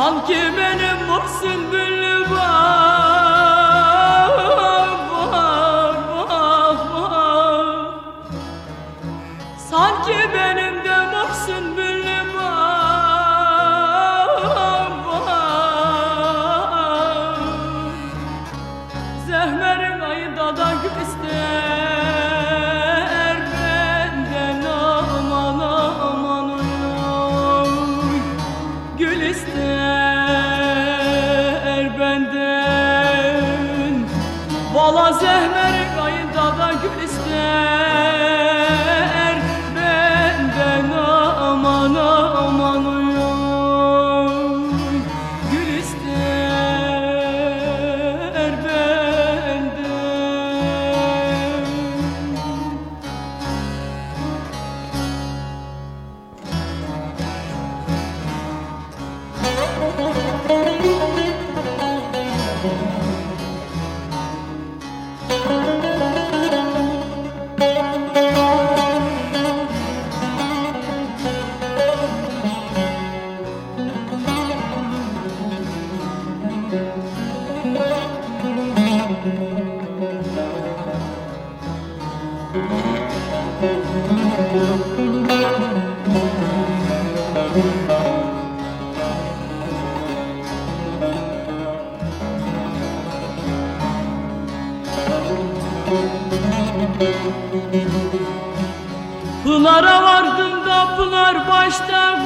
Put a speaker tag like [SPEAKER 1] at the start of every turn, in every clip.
[SPEAKER 1] Sanki benim mor sümbüllü sanki benim de mor sümbüllü zehmerin ayında da gül ister benden aman aman oy. Gül ister benden valla zehmerin ayında da gül ister benden aman aman oy. Gül ister benden. Pınar'a vardım da pınar başta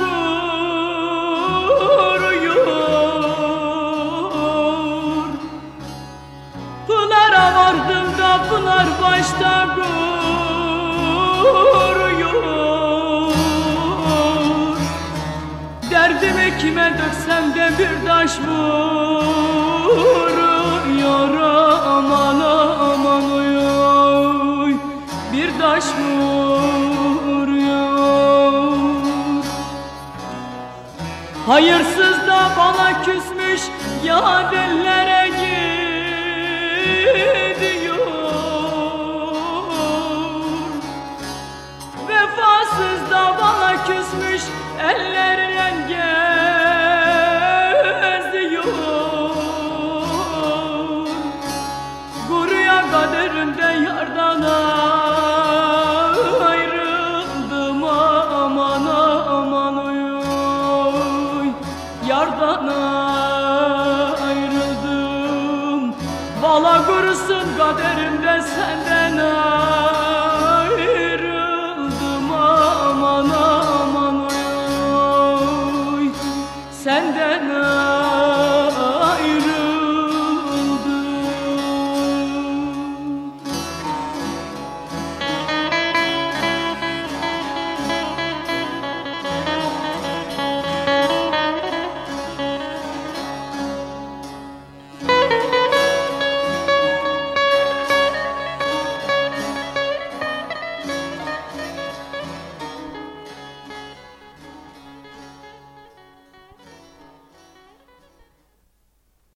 [SPEAKER 1] kuruyor. Pınar'a vardım da pınar başta kuruyor. Derdimi kime döksem de bir taş vuruyor. Aman aman oy, bir taş vuruyor. Hayırsız da bana küsmüş ya dillere gidiyor. Vefasız da bana küsmüş ellerine geziyor. Guruya kaderimde yardan ayrıldım aman aman oy. Yardan ayrıldım valla gurusun kaderimde senden